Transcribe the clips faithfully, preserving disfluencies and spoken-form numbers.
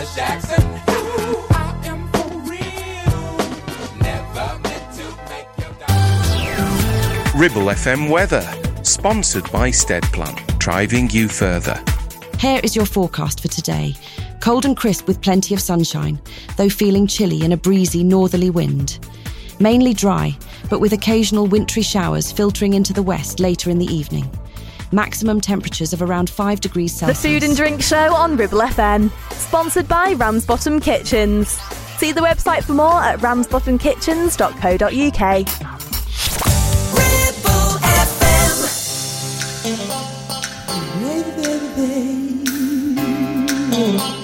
Mister Jackson. Ooh, I am for real. Never meant to make you die. Ribble F M weather, sponsored by Steadplan, driving you further. Here is your forecast for today. Cold and crisp with plenty of sunshine, though feeling chilly in a breezy northerly wind. Mainly dry, but with occasional wintry showers filtering into the west later in the evening. Maximum temperatures of around five degrees Celsius. The Food and Drink Show on Ribble F M, sponsored by Ramsbottom Kitchens. See the website for more at ramsbottom kitchens dot co dot uk. Ribble F M.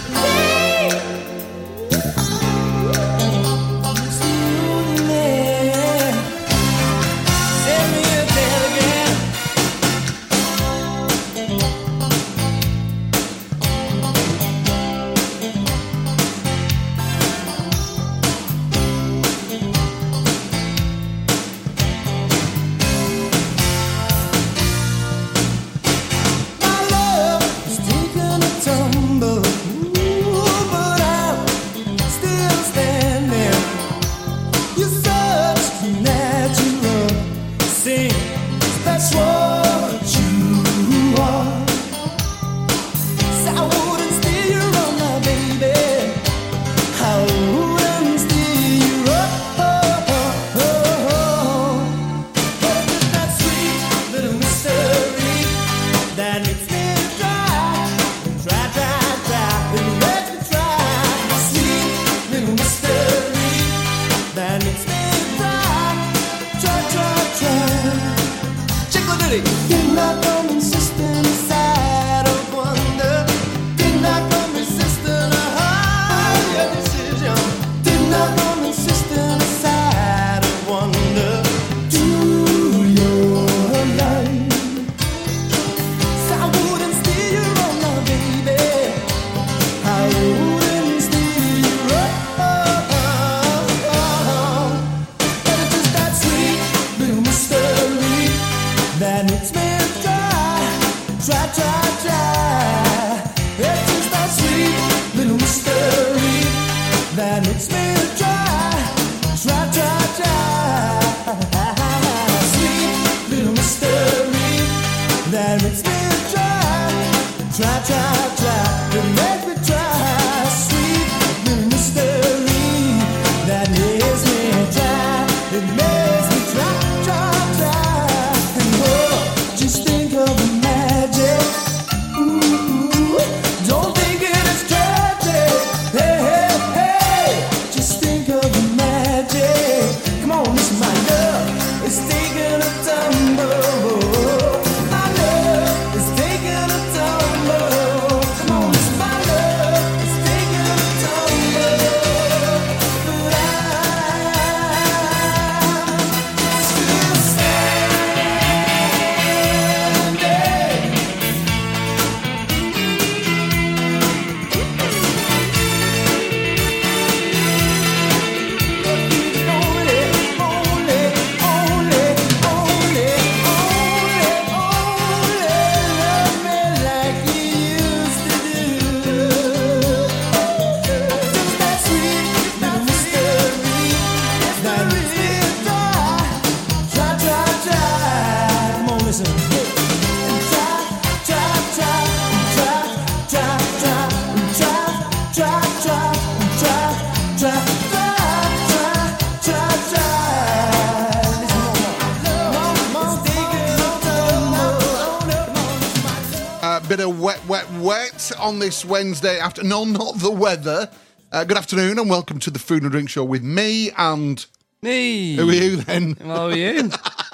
Bit of wet, wet, wet on this Wednesday after. No, not the weather. Uh, good afternoon and welcome to the Food and Drink Show with me and me. Who are you then? How are you?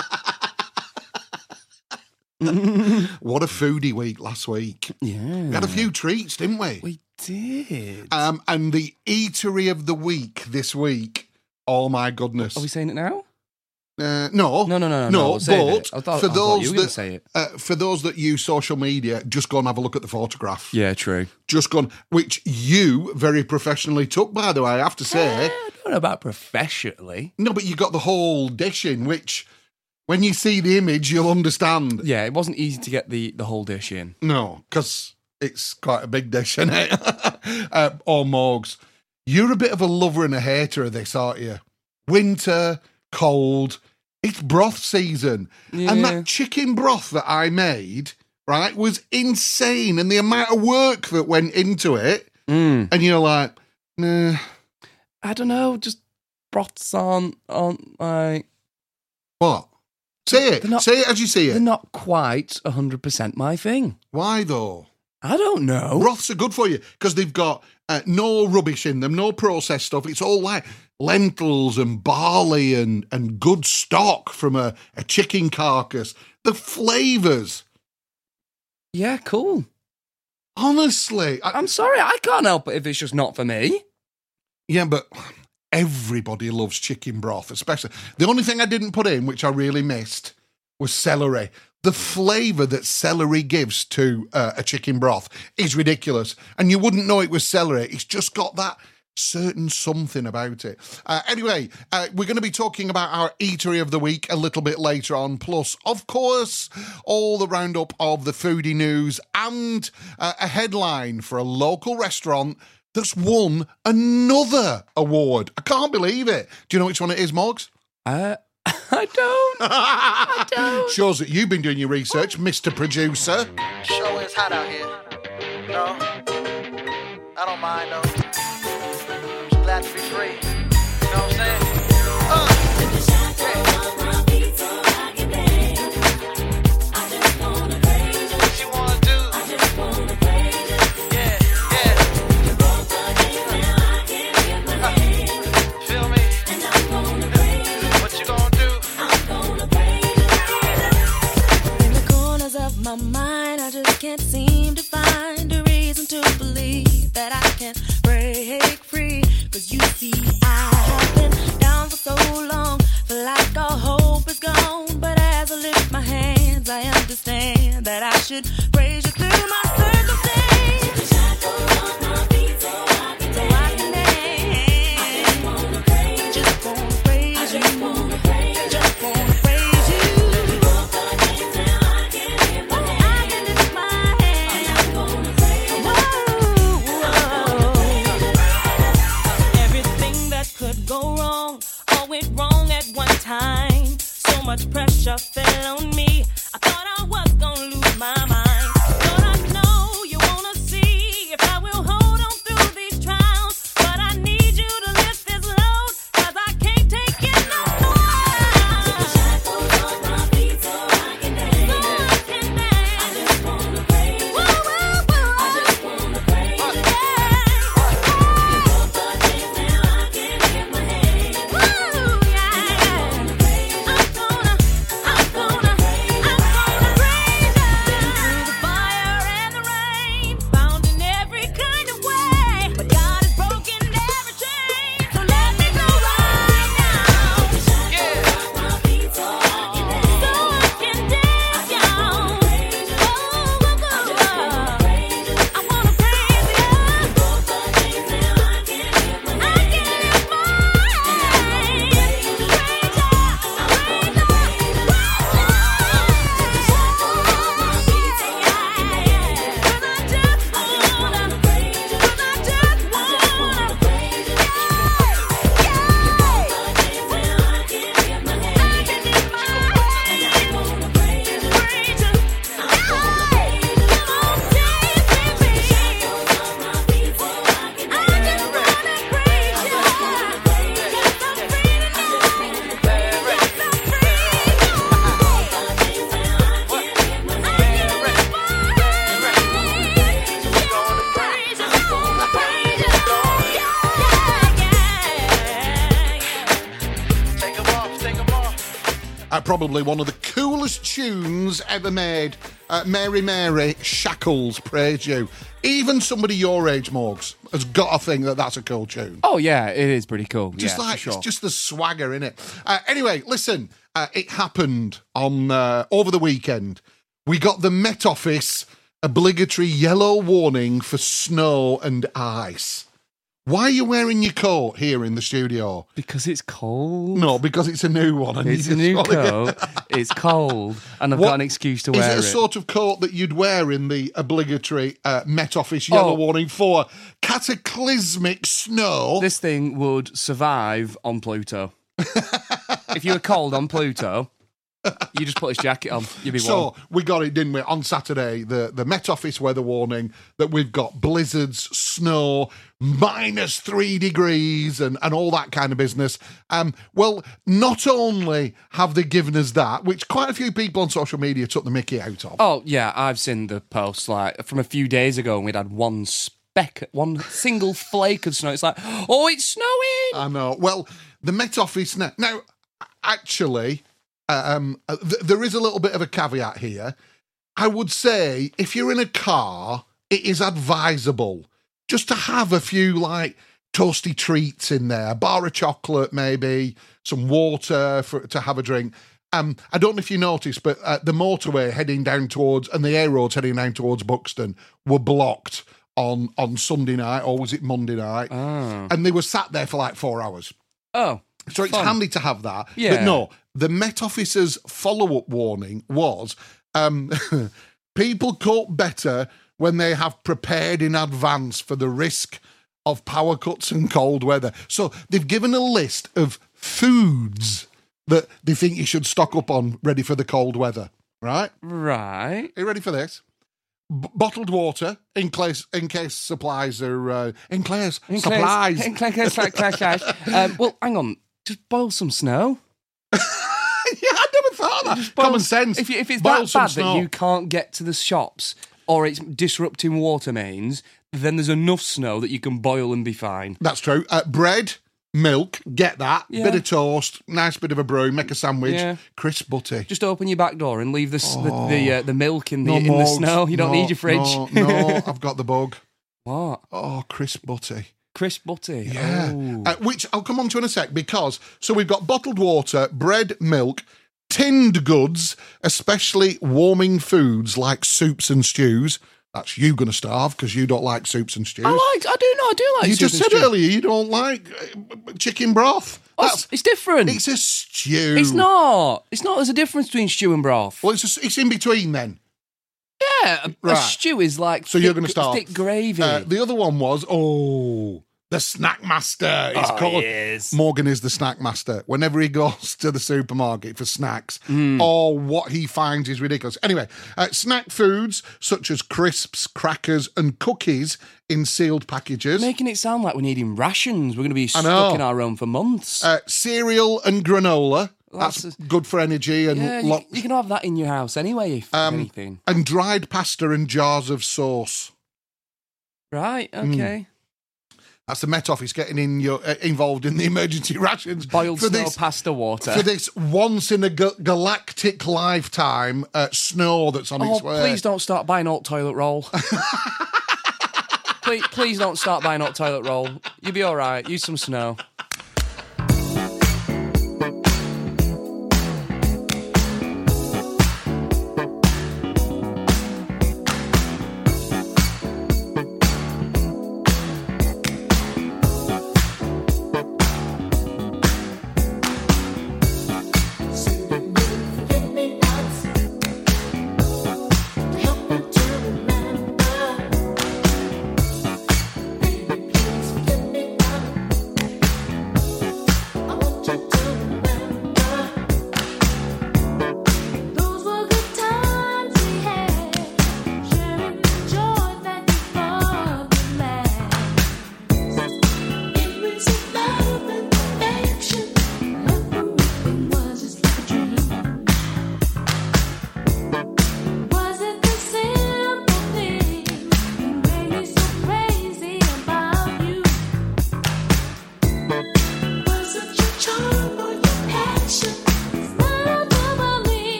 What a foodie week last week. Yeah, we had a few treats, didn't we? We did. Um, and the eatery of the week this week. Oh my goodness! Are we saying it now? Uh, no, no, no, no, no. no. no but I thought, for I those you were that say it. Uh, for those that use social media, just go and have a look at the photograph. Yeah, true. Just go on, which you very professionally took, by the way. I have to say. Uh, I don't know about professionally. No, but you got the whole dish in, which when you see the image, you'll understand. Yeah, it wasn't easy to get the the whole dish in. No, because It's quite a big dish, isn't it? uh, or Morgs. You're a bit of a lover and a hater of this, aren't you? Winter, cold, it's broth season. Yeah. And that chicken broth that I made, right, was insane. And the amount of work that went into it. Mm. And you're like, nah. I don't know, just broths aren't, aren't like... What? Say it. They're not- Say it as you see They're it. not quite one hundred percent my thing. Why, though? I don't know. Broths are good for you because they've got uh, no rubbish in them, no processed stuff. It's all like lentils and barley and, and good stock from a, a chicken carcass. The flavours. Yeah, cool. Honestly. I, I'm sorry, I can't help it if it's just not for me. yeah, but everybody loves chicken broth, especially. The only thing I didn't put in, which I really missed, was celery. The flavour that celery gives to uh, a chicken broth is ridiculous. And you wouldn't know it was celery. It's just got that certain something about it. Uh, anyway, uh, we're going to be talking about our Eatery of the Week a little bit later on. Plus, of course, all the roundup of the foodie news and uh, a headline for a local restaurant that's won another award. I can't believe it. Do you know which one it is, Morgs? Uh, I don't. I don't. Shows that you've been doing your research, Mister Producer. Sure is hot out here. No, I don't mind though. Just glad to be free. You know what I'm saying? Uh, what you wanna do? Yeah, yeah. Uh, feel me? What you gonna do? In the corners of my mind, I just can't seem to find a reason to believe that I can break free. Cause you see, I have been down for so long, feel like all hope is gone. But as I lift my hands, I understand that I should praise you through my circumstance. So I can dance. Just wanna praise you. Just wanna praise you. I can lift my hands. Whoa. Everything that could go wrong, all went wrong at one time. So much pressure fell on me. I thought I was gonna lose my mind. But I know you wanna see if I will hold on through these trials. But I need you to lift this load, cause I can't take it no more. So I can dance. Whoa, whoa, whoa. Woo, yeah. I'm gonna, I'm gonna, I'm gonna praise you. Through the fire and the rain, found in every kind of way. But God has broken every chain, so let me go right now. So I can dance, y'all. Oh, oh, oh. I wanna praise you. I can lift my Take 'em off, take 'em off. Uh, probably one of the coolest tunes ever made. Uh, Mary Mary, Shackles, praise you. Even somebody your age, Morgs, has got to think that that's a cool tune. Oh, yeah, it is pretty cool. Just yeah, like, for sure. it's just the swagger in it. Uh, anyway, listen, uh, it happened on uh, over the weekend. We got the Met Office obligatory yellow warning for snow and ice. Why are you wearing your coat here in the studio? Because it's cold. No, because it's a new one. And you It's a just new wanna get- coat. It's cold, and I've What- got an excuse to Is wear it a it. sort of coat that you'd wear in the obligatory uh, Met Office yellow Oh. warning for cataclysmic snow? This thing would survive on Pluto. If you were cold on Pluto, you just put this jacket on. You'd be warm. So we got it, didn't we? On Saturday, the, the Met Office weather warning that we've got blizzards, snow, minus three degrees, and, and all that kind of business. Um, well, not only have they given us that, which quite a few people on social media took the mickey out of. Oh yeah, I've seen the posts like from a few days ago, and we'd had one speck, one single flake of snow. It's like, oh, it's snowing. I know. Well, the Met Office now. Now, actually, um, uh, th- there is a little bit of a caveat here. I would say if you're in a car, it is advisable just to have a few like toasty treats in there, a bar of chocolate, maybe some water for to have a drink. Um, I don't know if you noticed, but uh, the motorway heading down towards and the A roads heading down towards Buxton were blocked on on Sunday night, or was it Monday night? Oh. And they were sat there for like four hours. Oh. So it's Fun. handy to have that. Yeah. But no, the Met Office's follow-up warning was um, people cope better when they have prepared in advance for the risk of power cuts and cold weather. So they've given a list of foods that they think you should stock up on ready for the cold weather, right? Right. Are you ready for this? B- bottled water in case in case supplies are uh, in case In supplies. case- in case- case- case- case. um, well, hang on. Just boil some snow. Yeah, I never thought of that. Boil- Common sense. If, you, if it's Boil that some bad snow. that you can't get to the shops or it's disrupting water mains, then there's enough snow that you can boil and be fine. That's true. Uh, bread, milk, get that. Yeah. Bit of toast, nice bit of a brew, make a sandwich, Yeah. crisp butty. Just open your back door and leave the s the the, uh, the milk in the No in the mugs, snow. You don't no, need your fridge. No, no, I've got the bug. What? Oh, crisp butty. Crisp butty. Yeah. Oh. Uh, which I'll come on to in a sec because, so we've got bottled water, bread, milk, tinned goods, especially warming foods like soups and stews. That's you going to starve because you don't like soups and stews. I like. I do know. I do like. you soup just and said stew. earlier you don't like uh, chicken broth. Oh, That's, it's, it's different. it's a stew. It's not. It's not. There's a difference between stew and broth. Well, it's, a, it's in between then. Yeah, a, a Right. stew is like So thick, you're gonna start. thick gravy. Uh, the other one was, oh, the snack master. It's Oh, called. yes. Morgan is the snack master. Whenever he goes to the supermarket for snacks, Mm. or what he finds is ridiculous. Anyway, uh, snack foods such as crisps, crackers, and cookies in sealed packages. Making it sound like we're needing rations. We're going to be I stuck know. in our own for months. Uh, cereal and granola. That's, That's a- good for energy and yeah, you, lot, you can have that in your house anyway, if Um, anything. and dried pasta and jars of sauce. Right, mm. okay. That's the Met Office getting in your uh, involved in the emergency rations Boiled for snow this pasta water. for this once in a ga- galactic lifetime uh, snow that's on oh, its way. please don't start buying alt toilet roll. please, please don't start buying alt toilet roll. You'll be all right. Use some snow.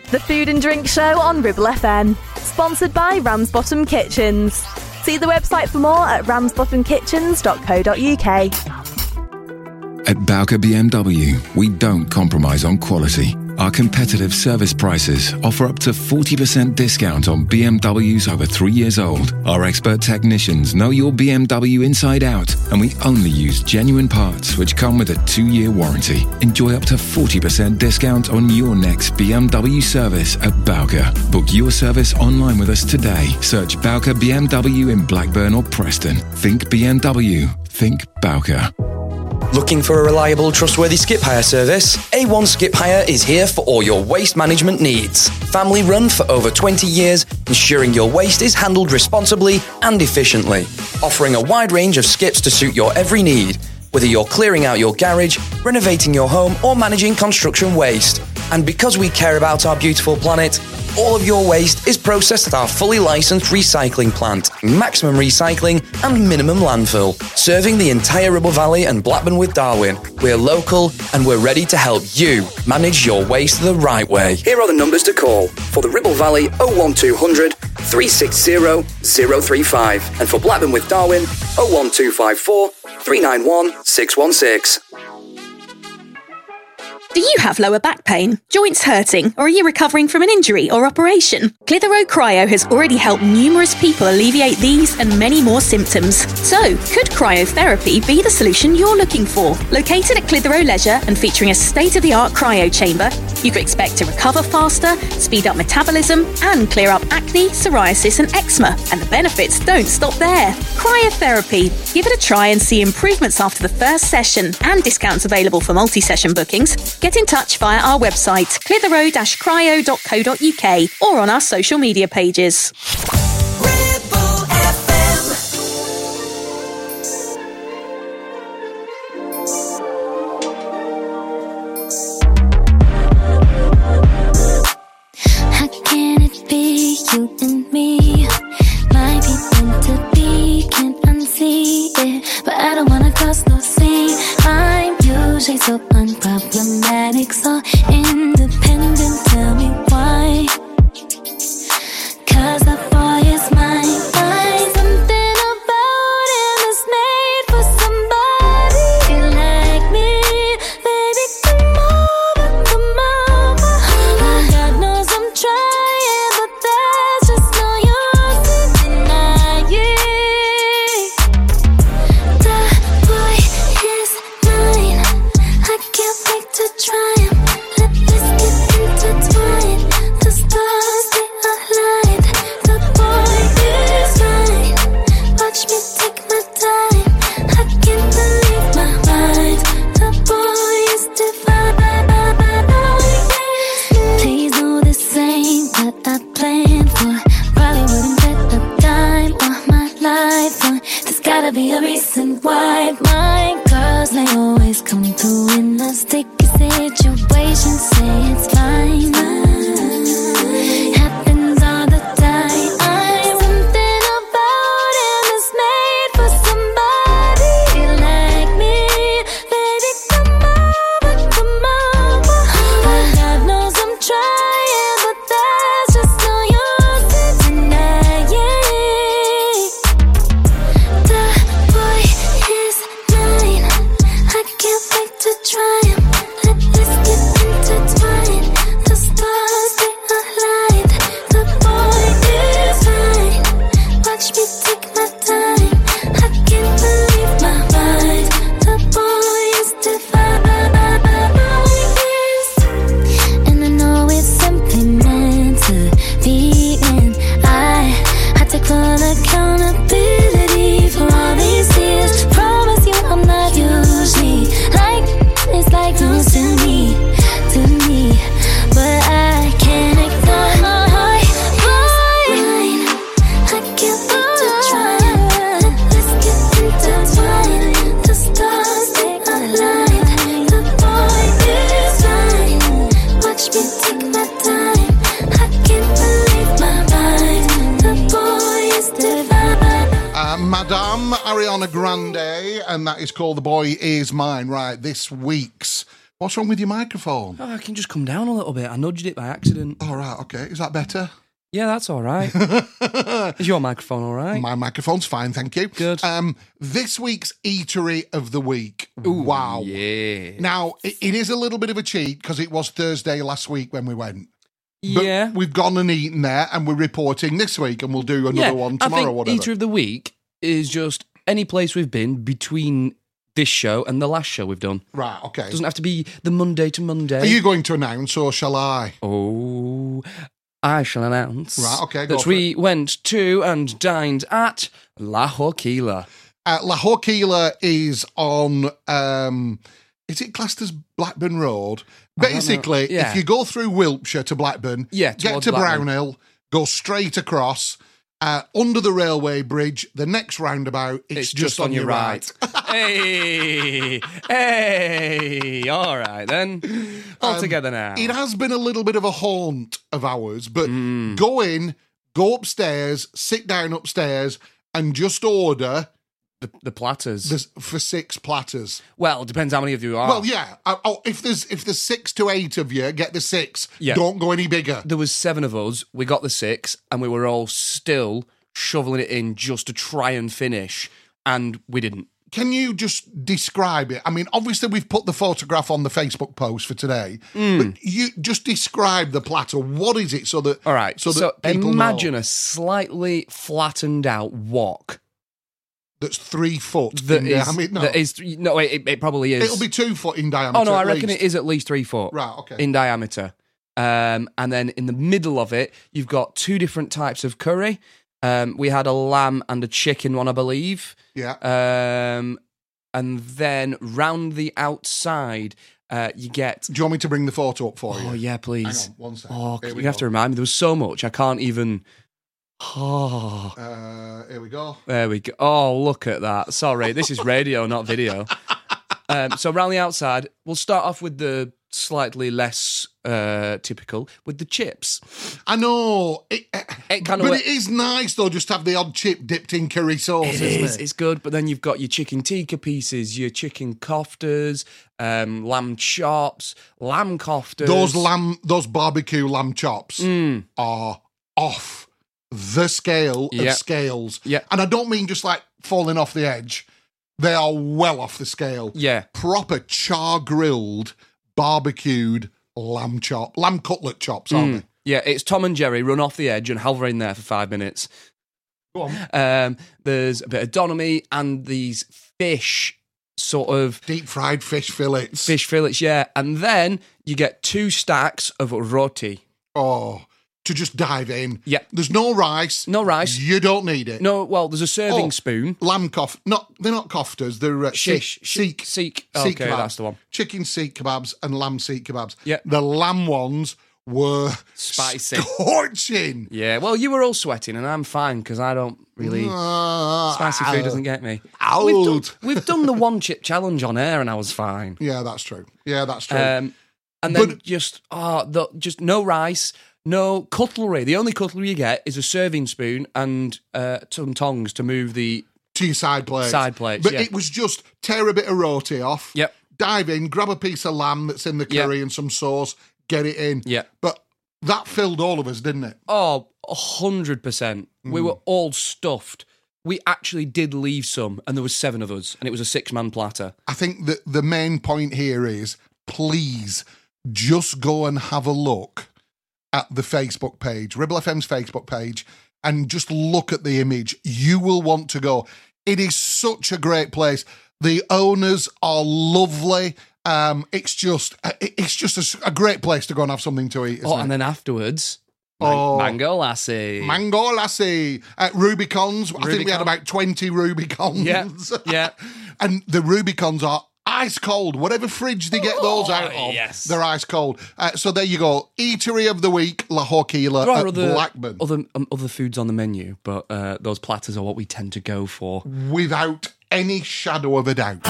The Food and Drink Show on Ribble F M, sponsored by Ramsbottom Kitchens. See the website for more at ramsbottom kitchens dot co dot uk. At Bowker B M W, we don't compromise on quality. Our competitive service prices offer up to forty percent discount on B M Ws over three years old. Our expert technicians know your B M W inside out, and we only use genuine parts which come with a two-year warranty. Enjoy up to forty percent discount on your next B M W service at Bowker. Book your service online with us today. Search Bowker B M W in Blackburn or Preston. Think B M W. Think Bowker. Looking for a reliable, trustworthy skip hire service? A one Skip Hire is here for all your waste management needs. Family run for over twenty years, ensuring your waste is handled responsibly and efficiently. Offering a wide range of skips to suit your every need, whether you're clearing out your garage, renovating your home, or managing construction waste. And because we care about our beautiful planet, all of your waste is processed at our fully licensed recycling plant, maximum recycling and minimum landfill, serving the entire Ribble Valley and Blackburn with Darwen. We're local and we're ready to help you manage your waste the right way. Here are the numbers to call. For the Ribble Valley, oh one two hundred, three six zero, zero three five. And for Blackburn with Darwen, oh one two five four, three nine one, six one six. Do you have lower back pain, joints hurting, or are you recovering from an injury or operation? Clitheroe Cryo has already helped numerous people alleviate these and many more symptoms. So, could cryotherapy be the solution you're looking for? Located at Clitheroe Leisure and featuring a state-of-the-art cryo chamber, you can expect to recover faster, speed up metabolism, and clear up acne, psoriasis, and eczema. And the benefits don't stop there. Cryotherapy. Give it a try and see improvements after the first session, and discounts available for multi-session bookings. Get in touch via our website, clitheroe dash cryo dot co dot uk, or on our social media pages. How can it be you and me? Might be meant to be, can't unsee it, but I don't wanna cause no scene. I'm usually so unproblematic, so independent. Tell me why? 'Cause the boy is mine. Mine. Something about him is made for somebody like me. Baby, come over, come over. God knows I'm trying, but there's just no use in denying. The boy is mine. I can't wait to try him. Let this get intertwined. The stars, they aligned. The boy is mine. Watch me take my time. I can't believe my mind. The boy is divine. Please know this ain't what I planned for. Probably wouldn't bet a dime on my life. uh, There's gotta be a reason why my girls, they always come through in a sticky situation. Say it's fine. Happens all the time. Something about him is made for somebody like me. Baby, come over, come over. God knows I'm trying, but there's just no use in denying. The boy is mine. I can't wait to try him. Let this get intertwined. The stars, they aligned. The boy is mine. Watch me take my time. I can't believe my mind. The boy is divine. And I know it's simply meant to be, and I had to call accountability for all these years. Promise you I'm not usually like it's like news to me, to me, but I can't ignore my boy. Mine. I can't wait to try. Let's get intertwined. The stars, they align. The boy is mine. Watch me take my time. I can't believe my mind. The boy is divine. Uh, Madame Ariana Grande, and that is called The Boy Is Mine. Right, this week's What's wrong with your microphone? Oh, I can just come down a little bit. I nudged it by accident. All right, okay. Is that better? Yeah, that's all right. Is your microphone all right? My microphone's fine, thank you. Good. Um, this week's Eatery of the Week. Ooh, wow. Yeah. Now, it, it is a little bit of a cheat because it was Thursday last week when we went. But Yeah. we've gone and eaten there and we're reporting this week and we'll do another yeah, one I tomorrow think or whatever. Eater of the Week is just any place we've been between this show and the last show we've done. Right, okay. It doesn't have to be the Monday to Monday. Are you going to announce or shall I? Oh, I shall announce Right, okay, go that for we went to and dined at La Horquilla. Uh, La Horquilla is on, um, is it classed as Blackburn Road? I don't know. Basically, Yeah. if you go through Wiltshire to Blackburn, Yeah, get towards to Blackburn. Brownhill, go straight across, uh, under the railway bridge, the next roundabout, it's, It's just, on, your right. hey, hey, all right then. All Um, together now. It has been a little bit of a haunt of ours, but Mm. go in, go upstairs, sit down upstairs, and just order the, the platters. the, for six platters. Well, it depends how many of you are. Well, yeah. Uh, Oh, if there's if there's six to eight of you, get the six. Yeah. Don't go any bigger. There was seven of us. We got the six, and we were all still shoveling it in just to try and finish, and we didn't. Can you just describe it? I mean, obviously we've put the photograph on the Facebook post for today, but you just describe the platter. What is it, so that All right. so So, that people imagine know a slightly flattened out wok. that's three foot That in is, diameter. No, that is no, wait, it, it probably is. it'll be two foot in diameter. Oh no, I at reckon least. it is at least three foot. Right, okay. In diameter. Um, and then in the middle of it, you've got two different types of curry. Um, we had a lamb and a chicken one, I believe. Yeah. Um, and then round the outside, uh, you get. Do you want me to bring the photo up for you? Oh yeah, please. Hang on, one second. Oh, Here we you have go. to remind me. There was so much I can't even. Oh, Uh, here we go. there we go. Oh, look at that. Sorry, this is radio, not video. Um, so around the outside, we'll start off with the slightly less uh, typical, with the chips. I know, it, It kind but of it is nice though, just to have the odd chip dipped in curry sauce, It isn't is. it? It's good, but then you've got your chicken tikka pieces, your chicken koftas, um, lamb chops, lamb koftas. Those lamb, those barbecue lamb chops Mm. are off the scale of Yeah. scales. Yeah. And I don't mean just like falling off the edge. They are well off the scale. Yeah. Proper char grilled, barbecued lamb chop, lamb cutlet chops, aren't Mm. Yeah, it's Tom and Jerry run off the edge and hover in there for five minutes. they? Go on. Um, there's a bit of donomy and these fish sort of Deep fried fish fillets. fish fillets, yeah. And then you get two stacks of roti. Oh, to just dive in. Yeah. There's no rice. No rice. You don't need it. No, well, there's a serving Oh, spoon. Lamb kof. Not they're not koftas. They're uh, Shish. Sikh. Sikh. Seek. Sikh Okay, kebabs. that's the one. Chicken Sikh kebabs and lamb Sikh kebabs. Yeah. The lamb ones were Spicy. scorching. Yeah, well, you were all sweating, and I'm fine because I don't really. Ah, Spicy food doesn't get me. Out. We've done, we've done the one chip challenge on air, and I was fine. Yeah, that's true. Yeah, that's true. Um, and then But- just oh, the, just no rice, no cutlery. The only cutlery you get is a serving spoon and uh, some tongs to move the. to your side plates. Side plates, But yeah. it was just tear a bit of roti off. Yep. Dive in, grab a piece of lamb that's in the Yep. curry and some sauce, get it in. Yeah. But that filled all of us, didn't it? Oh, a hundred percent. We were all stuffed. We actually did leave some, and there was seven of us, and it was a six-man platter. I think that the main point here is please just go and have a look at the Facebook page, Ribble F M's Facebook page, and just look at the image. You will want to go. It is such a great place. The owners are lovely. Um, it's just it- it's just a, a great place to go and have something to eat. Isn't Oh, it? and then afterwards, man- Oh. mango lassie. Mango lassie at Rubicons. I think we had Rubicon. about twenty Rubicons. Yeah, yeah. And the Rubicons are ice cold. Whatever fridge they get those Oh, out of, yes. they're ice cold. Uh, so there you go. Eatery of the week, La Horquilla There are at other, Blackburn. other, um, other foods on the menu, but uh, those platters are what we tend to go for. Without any shadow of a doubt.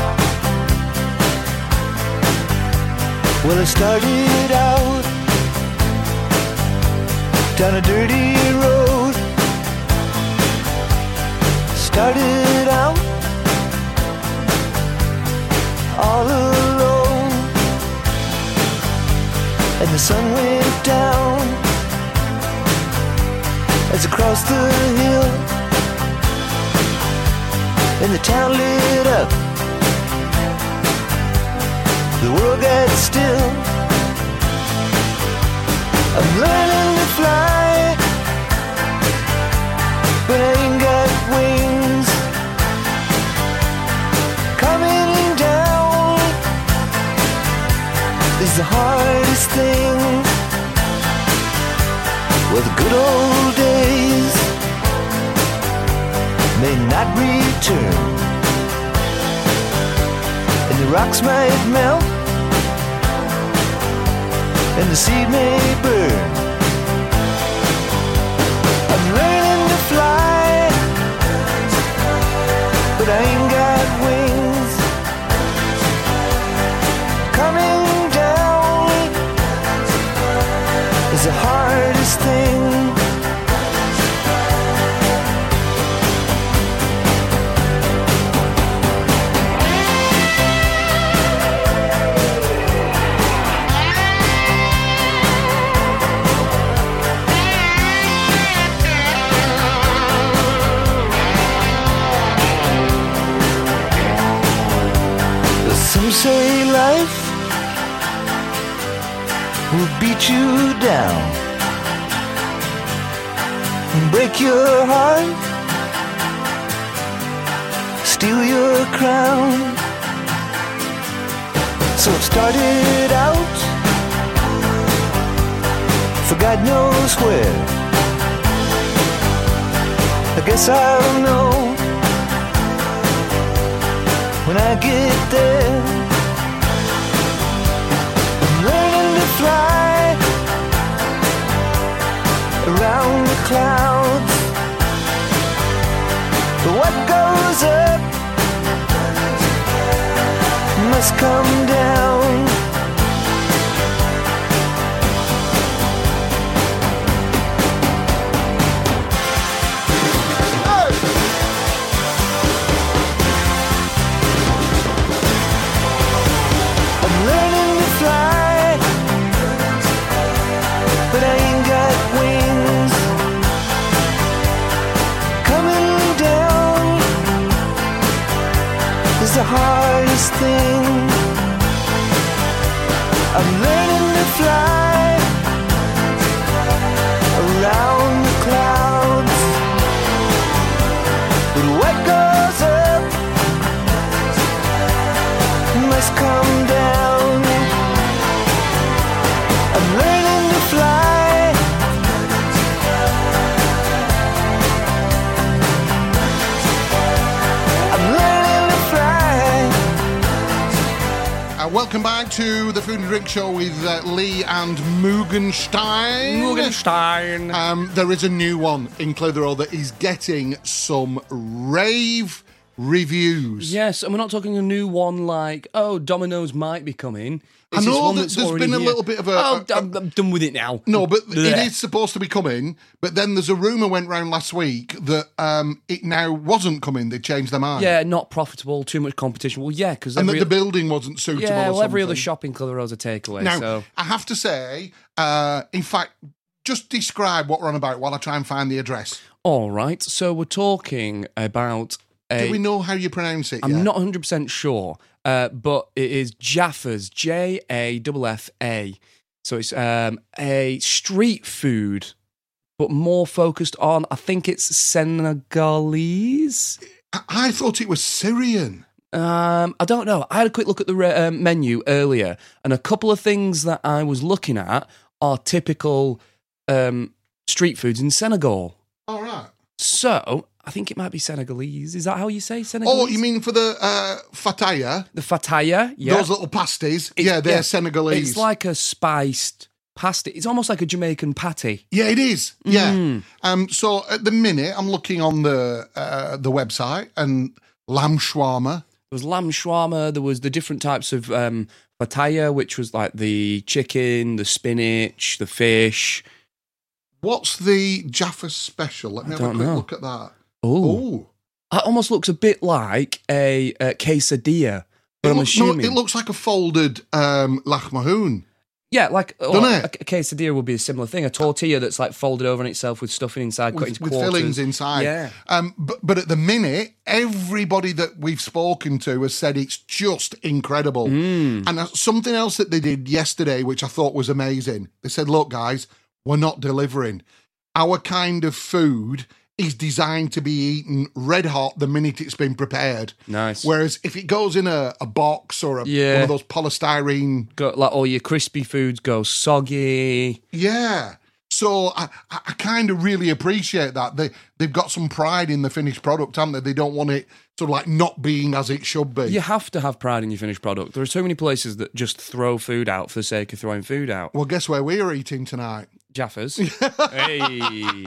Well, I started out down a dirty road. Started out all alone, and the sun went down as I crossed the hill, and the town lit up. The world got still. I'm learning to fly, but I ain't got wings. Coming down is the hardest thing. Well, the good old days may not return, and the rocks might melt, and the seed may burn. I'm learning to fly, but I ain't got wings. Coming down is the hardest thing. Some say life will beat you down and break your heart, steal your crown. So it started out for God knows where. I guess I'll know when I get there. I'm learning to fly around the clouds, but what goes up must come down. But I ain't got wings. Coming down is the hardest thing. I'm learning to fly around the clouds, but what goes up must come down. I'm learning to fly. Uh, welcome back to the Food and Drink Show with uh, Lee and Mugenstein. Mugenstein. Um, there is a new one in Clitheroe that is getting some rave reviews. Yes, and we're not talking a new one like, oh, Domino's might be coming. I This is know one that that's there's already been a here. little bit of a... Oh, a- I'm, I'm done with it now. No, but it Blech. is supposed to be coming. But then there's a rumour went round last week that um, it now wasn't coming. They changed their mind. Yeah, not profitable, too much competition. Well, yeah, because And every, that the building wasn't suitable yeah, or well, every other something. shop in Clitheroe's a takeaway. Now, so I have to say, uh, in fact, just describe what we're on about while I try and find the address. all right, so we're talking about a. Do we know how you pronounce it I'm yet? not one hundred percent sure, uh, but it is Jaffa's, J A F F A. So it's um, a street food, but more focused on, I think it's Senegalese. I, I thought it was Syrian. Um, I don't know. I had a quick look at the re- um, menu earlier, and a couple of things that I was looking at are typical um, street foods in Senegal. All right. So I think it might be Senegalese. Is that how you say Senegalese? Oh, you mean for the uh, fataya? The fataya? Yeah. Those little pasties? It's- yeah, they're yeah. Senegalese. It's like a spiced pasty. It's almost like a Jamaican patty. Yeah, it is. Yeah. Mm. Um. So at the minute, I'm looking on the uh, the website and lamb shawarma. There was lamb shawarma. There was the different types of um, fataya, which was like the chicken, the spinach, the fish. What's the Jaffa special? Let me I have a don't quick know. look at that. Oh, that almost looks a bit like a, a quesadilla, but It I'm looks, no, assuming it looks like a folded um, lahmacun. yeah, like or Doesn't a, it? a quesadilla would be a similar thing. A tortilla that's like folded over on itself with stuffing inside, cut With, into with quarters. fillings inside. Yeah. Um, but, but at the minute, everybody that we've spoken to has said it's just incredible. Mm. And uh, something else that they did yesterday, which I thought was amazing, they said, look, guys, we're not delivering. Our kind of food is designed to be eaten red hot the minute it's been prepared. Nice. Whereas if it goes in a, a box or a, Yeah. one of those polystyrene... Got like all your crispy foods go soggy. Yeah. So I, I I kind of really appreciate that. They, they've got some pride in the finished product, haven't they? They don't want it sort of like not being as it should be. You have to have pride in your finished product. There are so many places that just throw food out for the sake of throwing food out. Well, guess where we're eating tonight? Jaffas. Hey.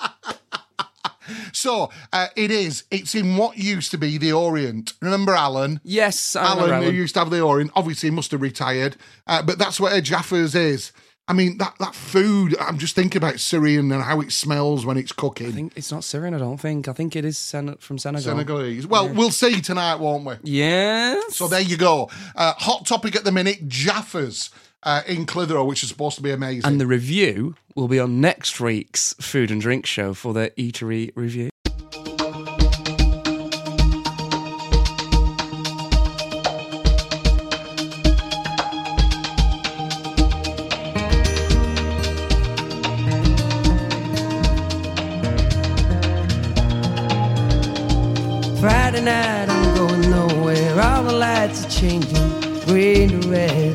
So uh, it is. It's in what used to be the Orient. Remember Alan? Yes, I Alan, remember who Alan. used to have the Orient. Obviously, he must have retired. Uh, but that's where Jaffa's is. I mean, that, that food, I'm just thinking about Syrian and how it smells when it's cooking. I think it's not Syrian, I don't think. I think it is Sen- from Senegal. Senegalese. Well, Yeah. we'll see tonight, won't we? Yes. So there you go. Uh, hot topic at the minute, Jaffa's uh, in Clitheroe, which is supposed to be amazing. And the review will be on next week's Food and Drink Show for the Eatery review. Friday night, I'm going nowhere. All the lights are changing, green to red.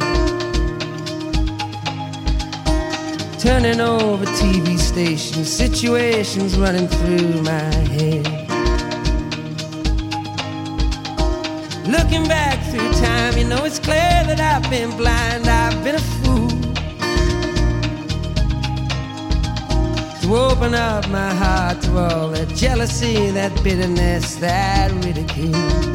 Turning over T V stations, situations running through my head. Looking back through time, you know it's clear that I've been blind, I've been a fool. To open up my heart to all that jealousy, that bitterness, that ridicule.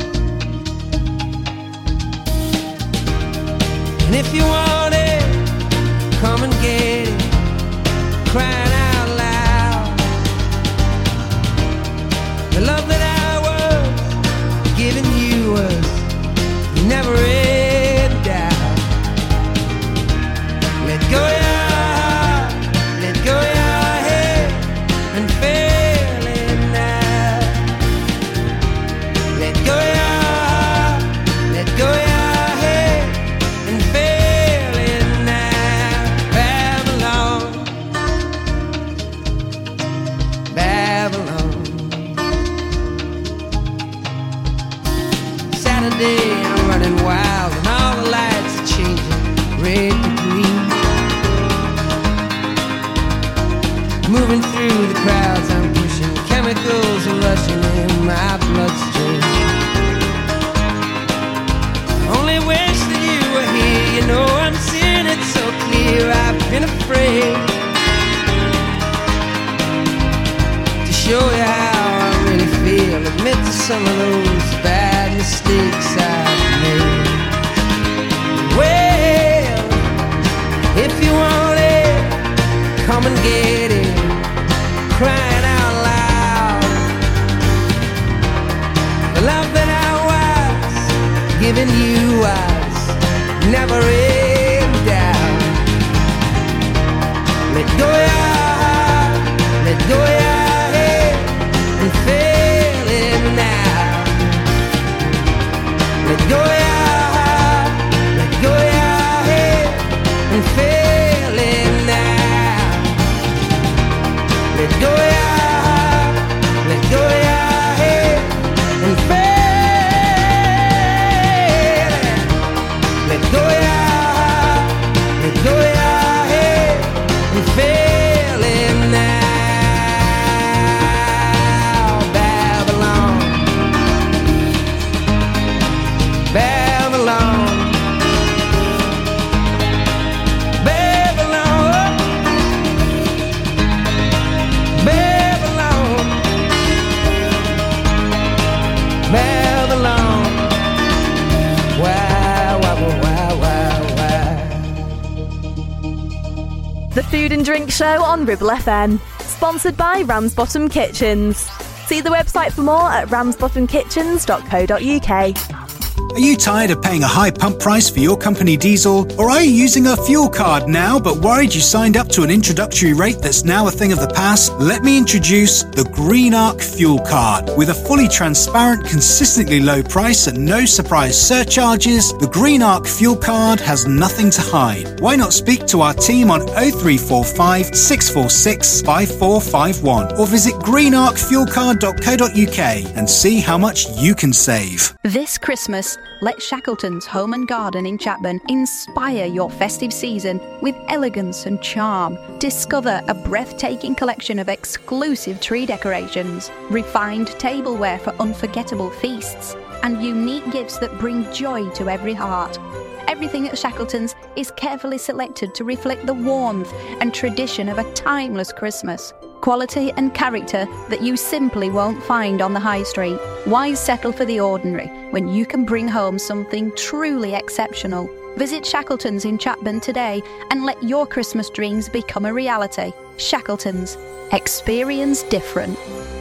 And if you want it, come and get it, crying out loud. The love that I was giving you was never in doubt. Let go your heart, let go your head, and feel it now. Let go your heart, let go your head, and feel it now. Babylon, Babylon. Saturday, I'm running wild, and all the lights are changing red to green. Moving through the crowds, I'm pushing. Chemicals are rushing in my bloodstream. Only wish that you were here. You know I'm seeing it so clear. I've been afraid to show you how I really feel. Admit to some of those bad mistakes I've made. Well, if you want it, come and get it, crying out loud. The love that I was giving you was never in doubt. Let go your heart, let go your head, and feel it now. Let go your heart, let go your head, and feel it now. Let go your heart, let go your head, and feel it. Let go your heart, let go your head, and feel food and drink show on Ribble F M, sponsored by Ramsbottom Kitchens. See the website for more at ramsbottom kitchens dot co dot uk. Are you tired of paying a high pump price for your company diesel? Or are you using a fuel card now but worried you signed up to an introductory rate that's now a thing of the past? Let me introduce the Green Arc Fuel Card. With a fully transparent, consistently low price and no surprise surcharges, the Green Arc Fuel Card has nothing to hide. Why not speak to our team on oh three four five, six four six, five four five one or visit green arc fuel card dot co dot uk and see how much you can save. This Christmas, let Shackleton's Home and Garden in Chapman inspire your festive season with elegance and charm. Discover a breathtaking collection of exclusive tree decorations, refined tableware for unforgettable feasts, and unique gifts that bring joy to every heart. Everything at Shackleton's is carefully selected to reflect the warmth and tradition of a timeless Christmas. Quality and character that you simply won't find on the high street. Why settle for the ordinary when you can bring home something truly exceptional? Visit Shackleton's in Chapman today and let your Christmas dreams become a reality. Shackleton's. Experience different.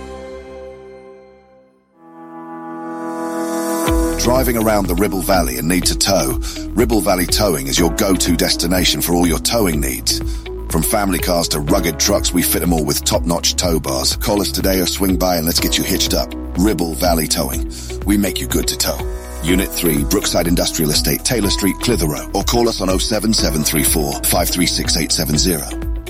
Driving around the Ribble Valley and need to tow? Ribble Valley Towing is your go-to destination for all your towing needs. From family cars to rugged trucks, we fit them all with top-notch tow bars. Call us today or swing by and let's get you hitched up. Ribble Valley Towing. We make you good to tow. Unit three, Brookside Industrial Estate, Taylor Street, Clitheroe. Or call us on oh seven seven three four, five three six eight seven zero.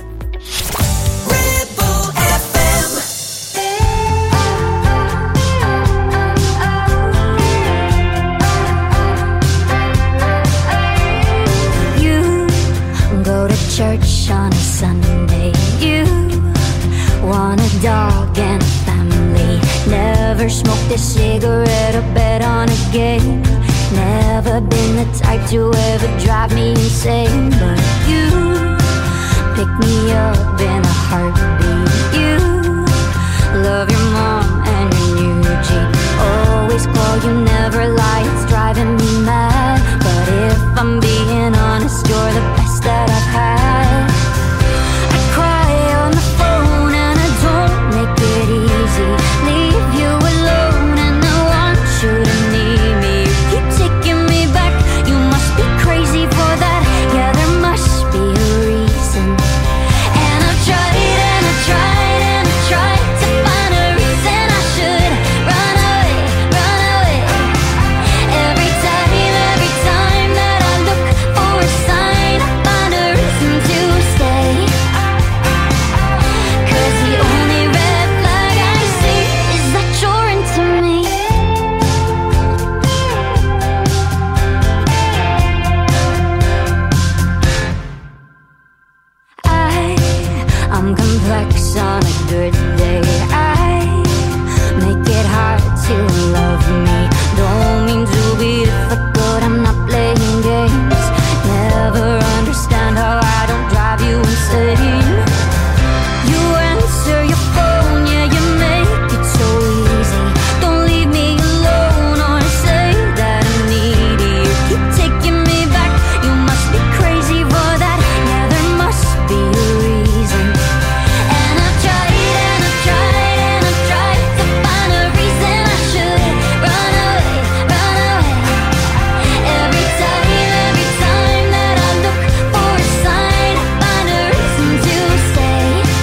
Church on a Sunday. You want a dog and a family. Never smoked a cigarette or bet on a game. Never been the type to ever drive me insane. But you pick me up in a heartbeat. You love your mom and your new Jeep. Always call you, never lie. It's driving me mad. But if I'm being honest, you're the best that I've had. I cry on the phone and I don't make it easy. Leave you alone and I want you to need me. You keep taking me back, you must be crazy for that. Yeah, there must be a reason. And I've tried and I've tried and I've tried to find a reason I should run away, run away. Every time, every time that I look for a sign, I find a reason to stay. 'Cause the only red flag I see is that you're into me. I, I'm complex on a good day. I make it hard to love me. Don't mean to be difficult, I'm not playing games. Never understand how I don't drive you insane. You answer your phone, yeah, you make it so easy. Don't leave me alone or say that I'm needy. You keep taking me back, you must be crazy for that. Yeah, there must be a reason. And I've tried and I've tried and I've tried to find a reason I should run away, run away. Every time, every time that I look for a sign, I find a reason to stay.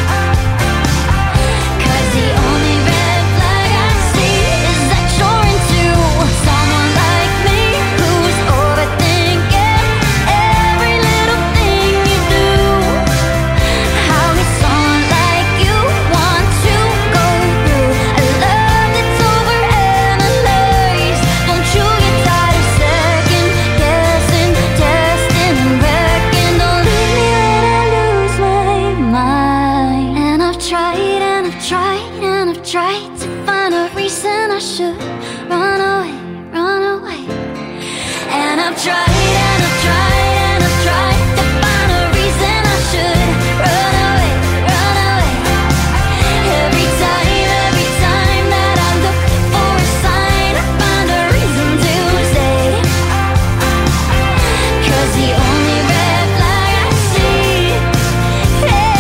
'Cause the only red flag I see is that you're into someone like me who's overthinking every little thing you do. How does someone like you want to go through a love that's overanalyzed? Don't you get tired of second guessing, testing, and wrecking? Don't leave me when I lose my mind. And I've tried and I've tried and I've tried to find a reason I should run away, run away. And I've tried and I've tried and I've tried to find a reason I should run away, run away. Every time, every time that I look for a sign, I find a reason to stay. 'Cause the only red flag I see, yeah.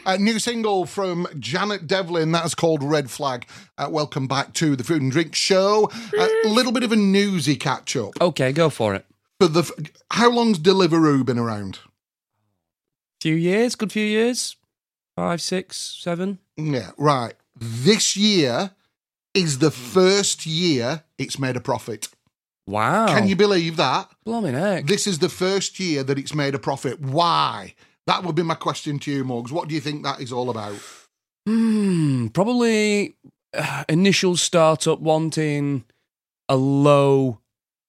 A new single from Janet Devlin, that's called Red Flag. Uh, welcome back to the Food and Drink Show. A little bit of a newsy catch-up. Okay, go for it. For the, how long's Deliveroo been around? Few years, good few years. Five, six, seven. Yeah, right. This year is the first year it's made a profit. Wow. Can you believe that? Blimey heck. This is the first year that it's made a profit. Why? That would be my question to you, Muggs. What do you think that is all about? Hmm, probably uh, initial startup wanting a low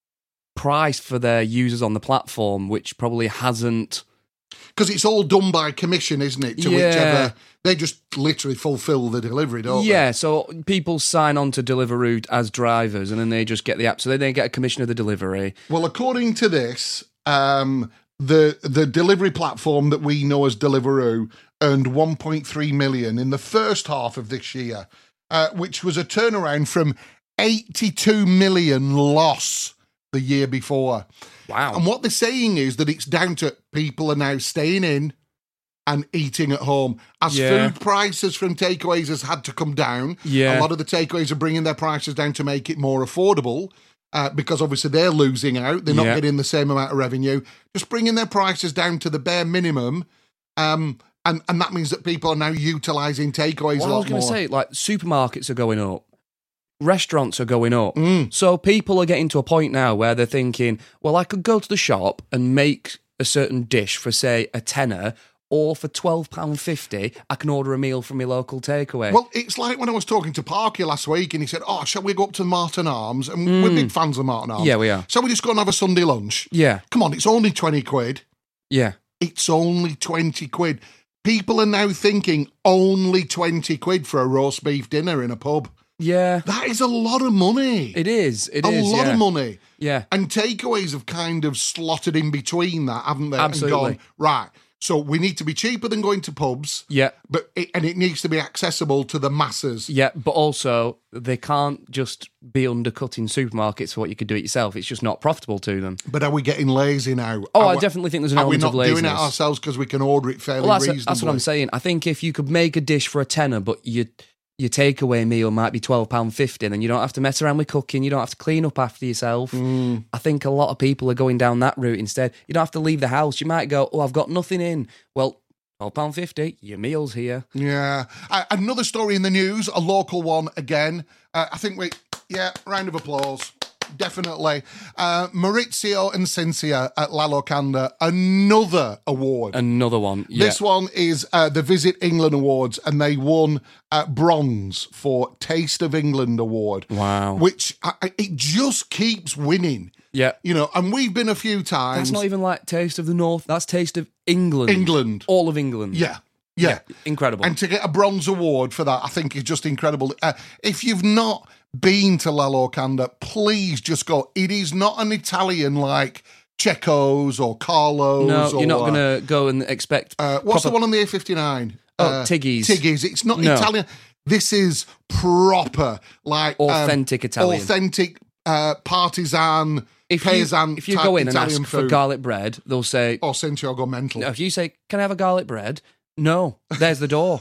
price for their users on the platform, which probably hasn't... Because it's all done by commission, isn't it? To Yeah. whichever... They just literally fulfill the delivery, don't Yeah, they? so people sign on to Deliveroo as drivers and then they just get the app. So they then get a commission of the delivery. Well, according to this, um, the the delivery platform that we know as Deliveroo earned one point three million in the first half of this year, uh, which was a turnaround from eighty-two million loss the year before. Wow. And what they're saying is that it's down to people are now staying in and eating at home. As Yeah. food prices from takeaways has had to come down, Yeah. a lot of the takeaways are bringing their prices down to make it more affordable uh, because obviously they're losing out. They're not Yeah. getting the same amount of revenue. Just bringing their prices down to the bare minimum. Um, and, and that means that people are now utilising takeaways Well, a I lot was going more. to say, like, supermarkets are going up. Restaurants are going up. Mm. So people are getting to a point now where they're thinking, well, I could go to the shop and make a certain dish for, say, a tenner, or for twelve pounds fifty, I can order a meal from my local takeaway. Well, it's like when I was talking to Parky last week and he said, oh, shall we go up to Martin Arms? And we're Mm. big fans of Martin Arms. Yeah, we are. So we just go and have a Sunday lunch? Yeah. Come on, it's only twenty quid. Yeah. It's only twenty quid. People are now thinking only twenty quid for a roast beef dinner in a pub. Yeah. That is a lot of money. It is. It a is. lot yeah. of money. Yeah. And takeaways have kind of slotted in between that, haven't they? Absolutely. And gone, right, so we need to be cheaper than going to pubs. Yeah. But it, and it needs to be accessible to the masses. Yeah, but also they can't just be undercutting supermarkets for what you could do it yourself. It's just not profitable to them. But are we getting lazy now? Oh, Are I we- definitely think there's an Are we element not of laziness. doing it ourselves because we can order it fairly Well, that's, reasonably? that's what I'm saying. I think if you could make a dish for a tenner, but you your takeaway meal might be twelve pounds fifty, then you don't have to mess around with cooking, you don't have to clean up after yourself. Mm. I think a lot of people are going down that route instead. You don't have to leave the house. You might go, oh, I've got nothing in. Well, twelve pounds fifty, your meal's here. Yeah. Uh, another story in the news, a local one again. Uh, I think we, yeah, round of applause. Definitely. Uh, Maurizio and Cinzia at La Locanda, another award. Another one. Yeah. This one is uh, the Visit England Awards, and they won uh, bronze for Taste of England Award. Wow. Which I, I- it just keeps winning. Yeah. You know, and we've been a few times. That's not even like Taste of the North. That's Taste of England. England. All of England. Yeah. Yeah. Incredible. And to get a bronze award for that, I think is just incredible. Uh, if you've not been to La Locanda, please just go. It is not an Italian like Checo's or Carlo's. no, or, you're not uh, going to go and expect... Uh, what's proper- the one on the A fifty-nine? Oh, Uh, Tiggy's. Tiggy's. It's not No. Italian. This is proper, like um, Authentic Italian. authentic uh, partisan. If you, paysan if you type go in and Italian ask for food. garlic bread, they'll say... Or Cincy, I'll go mental. No, if you say, can I have a garlic bread? No, there's the door.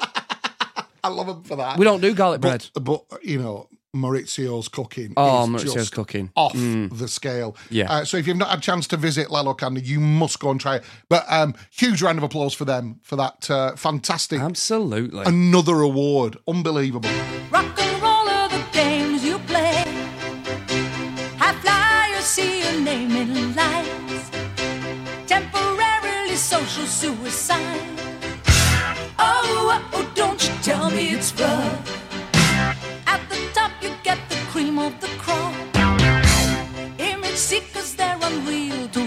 I love them for that. We don't do garlic bread. But, but you know, Maurizio's cooking Oh, is Maurizio's just cooking. off Mm. the scale. Yeah. Uh, so if you've not had a chance to visit La Locanda, you must go and try it. But um, huge round of applause for them for that uh, fantastic... Absolutely. Another award. Unbelievable. Rock and roll are the games you play. High flyers see your name in lights. Temporarily social suicide. Oh, oh, don't you tell me it's rough. At the top you get the cream of the crop. Image seekers, they're unreal to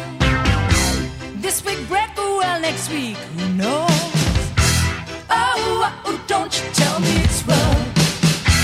real. This week break, well, next week, who knows? Oh, oh, don't you tell me it's rough.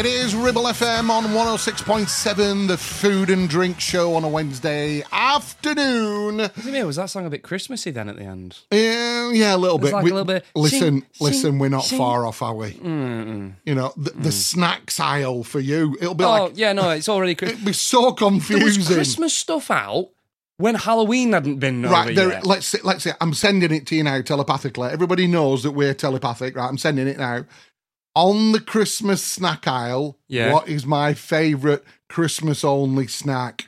It is Ribble F M on one oh six point seven, the food and drink show on a Wednesday afternoon. What do you mean? Was that song a bit Christmassy then at the end? Yeah, yeah, a little It's bit. like We- a little bit, Listen, shing, listen, shing, we're not shing. far off, are we? Mm-mm. You know, the, the snacks aisle for you, it'll be Oh, like, yeah, no, it's already Christmas. it'll be so confusing. There was Christmas stuff out when Halloween hadn't been over Right, there, yet. let's say, let's say I'm sending it to you now telepathically. Everybody knows that we're telepathic, right? I'm sending it now. On the Christmas snack aisle, Yeah. what is my favourite Christmas-only snack?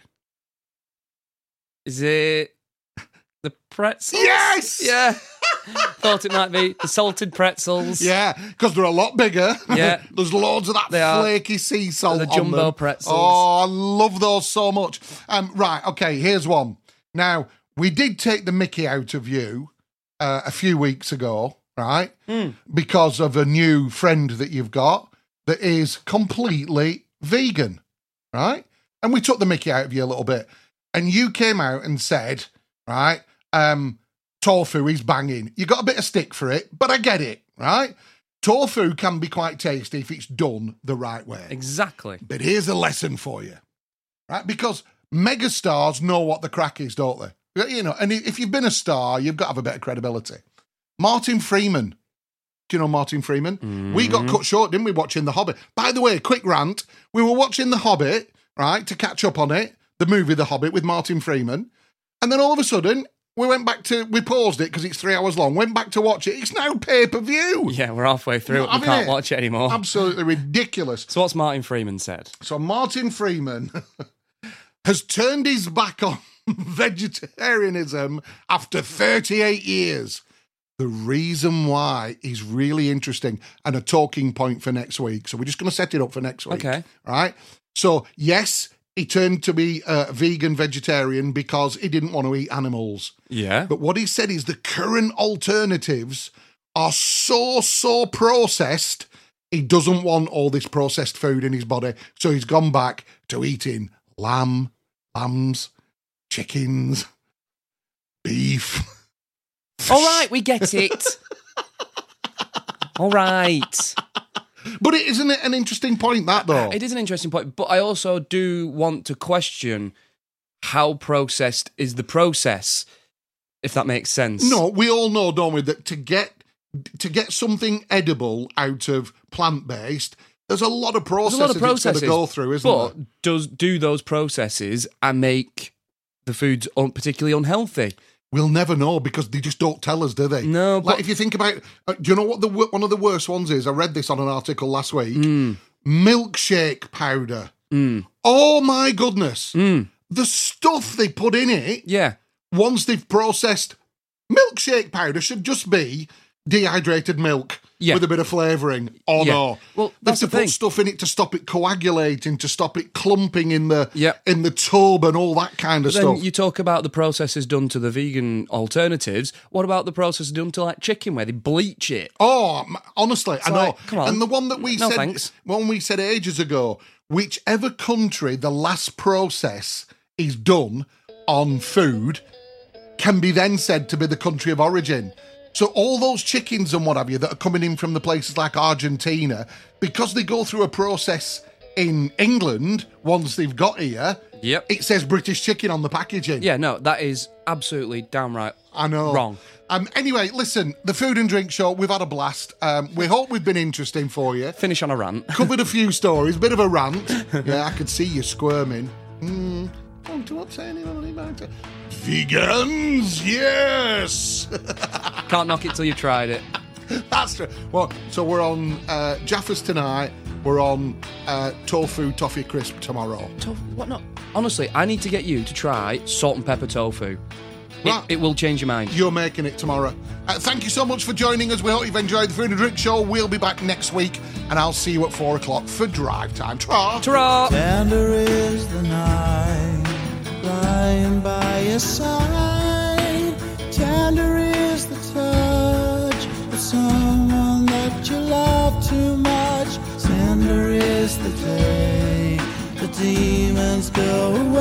Is it the pretzels? Yes! Yeah. Thought it might be the salted pretzels. Yeah, because they're a lot bigger. Yeah. There's loads of that They are. flaky sea salt The on jumbo them. pretzels. Oh, I love those so much. Um, right, okay, here's one. Now, we did take the mickey out of you uh, a few weeks ago, right? Mm. Because of a new friend that you've got that is completely vegan, right? And we took the mickey out of you a little bit. And you came out and said, right, um, tofu is banging. You got a bit of stick for it, but I get it, right? Tofu can be quite tasty if it's done the right way. Exactly. But here's a lesson for you, right? Because megastars know what the crack is, don't they? You know, and if you've been a star, you've got to have a bit of credibility. Martin Freeman. Do you know Martin Freeman? Mm-hmm. We got cut short, didn't we, watching The Hobbit? By the way, quick rant. We were watching The Hobbit, right, to catch up on it, the movie The Hobbit with Martin Freeman. And then all of a sudden, we went back to, we paused it because it's three hours long, went back to watch it. It's now pay-per-view. Yeah, we're halfway through Not it. We having can't it. watch it anymore. Absolutely ridiculous. So what's Martin Freeman said? So Martin Freeman has turned his back on vegetarianism after thirty-eight years. The reason why is really interesting and a talking point for next week. So we're just going to set it up for next week. Okay. Right? So, yes, he turned to be a vegan vegetarian because he didn't want to eat animals. Yeah. But what he said is the current alternatives are so, so processed, he doesn't want all this processed food in his body. So he's gone back to eating lamb, lambs, chickens, beef. All right, we get it. All right. But it isn't it an interesting point, that, though? It is an interesting point, but I also do want to question how processed is the process, if that makes sense. No, we all know, don't we, that to get to get something edible out of plant-based, there's a lot of There's processes, a lot of processes it's got to go through, isn't but there? does do those processes and make the foods un- particularly unhealthy? We'll never know because they just don't tell us, do they? No, Like, but if you think about, uh, do you know what the wor- one of the worst ones is? I read this on an article last week. Mm. Milkshake powder. Mm. Oh my goodness! Mm. The stuff they put in it. Yeah. Once they've processed, milkshake powder should just be dehydrated milk Yeah. with a bit of flavouring. Oh Yeah. no! Well, They have that's to the put thing. stuff in it to stop it coagulating, to stop it clumping in the Yep. in the tub and all that kind of But then stuff. you talk about the processes done to the vegan alternatives. What about the process done to like chicken where they bleach it? Oh, m- honestly, I know. like, come on. And the one that we No, said, thanks. one we said ages ago, whichever country the last process is done on food can be then said to be the country of origin. So all those chickens and what have you that are coming in from the places like Argentina, because they go through a process in England once they've got here, Yep. it says British chicken on the packaging. Yeah, no, that is absolutely downright I know. wrong. Um, anyway, listen, the Food and Drink Show, we've had a blast. Um, we hope we've been interesting for you. Finish on a rant. Covered a few stories, bit of a rant. Yeah, I could see you squirming. Mm, don't you upset anyone about it. Vegans, yes! Can't knock it till you've tried it. That's true. Well, so we're on uh, Jaffers tonight. We're on uh, Tofu Toffee Crisp tomorrow. Tofu, what not? Honestly, I need to get you to try salt and pepper tofu. It, Right. it will change your mind. You're making it tomorrow. Uh, thank you so much for joining us. We hope you've enjoyed the Food and Drink Show. We'll be back next week, and I'll see you at four o'clock for drive time. Ta-ra! Ta-ra! Tender is the night, lying by your side. Tender is the touch of someone that you love too much. Tender is the day the demons go away.